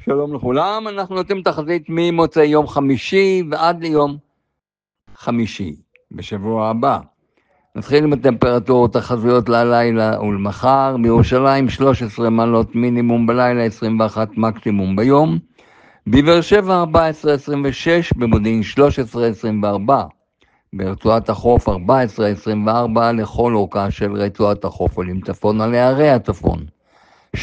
שלום לכולם, אנחנו נותנים תחזית ממוצאי יום חמישי ועד ליום חמישי בשבוע הבא. נתחיל עם הטמפרטורות החזויות ללילה ולמחר. בירושלים 13 מעלות מינימום בלילה, 21 מקסימום ביום. בבאר שבע 14-26, במודיעין 13-24. ברצועת החוף 14-24 לכל אורכה של רצועת החוף, עולים צפון על הערי הצפון 12-19.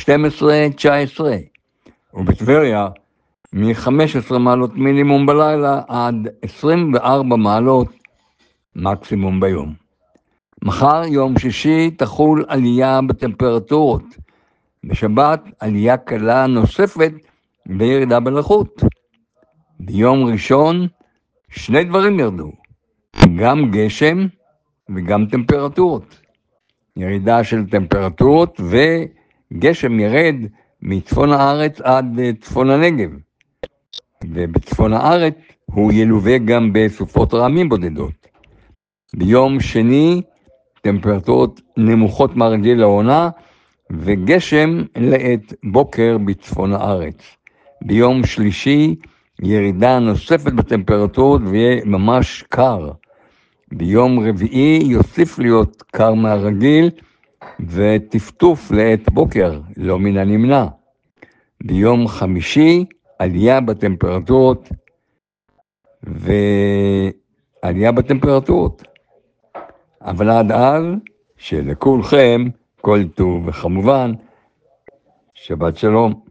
ובטבריה מ-15 מעלות מינימום בלילה עד 24 מעלות מקסימום ביום. מחר יום שישי תחול עלייה בטמפרטורות. בשבת עלייה קלה נוספת וירידה בלחות. ביום ראשון שני דברים ירדו, גם גשם וגם טמפרטורות. ירידה של טמפרטורות וגשם ירד מצפון הארץ עד צפון הנגב, ובצפון הארץ הוא ילווה גם בסופות רעמים בודדות. ביום שני טמפרטורות נמוכות מהרגיל לעונה וגשם לעת בוקר בצפון הארץ. ביום שלישי ירידה נוספת בטמפרטורות ויהיה ממש קר. ביום רביעי יוסיף להיות קר מהרגיל וטפטוף לעת בוקר, לא מן הנמנע. ביום חמישי עלייה בטמפרטורות ועלייה בטמפרטורות. אבל עד אז שלכולכם כל טוב, וכמובן שבת שלום.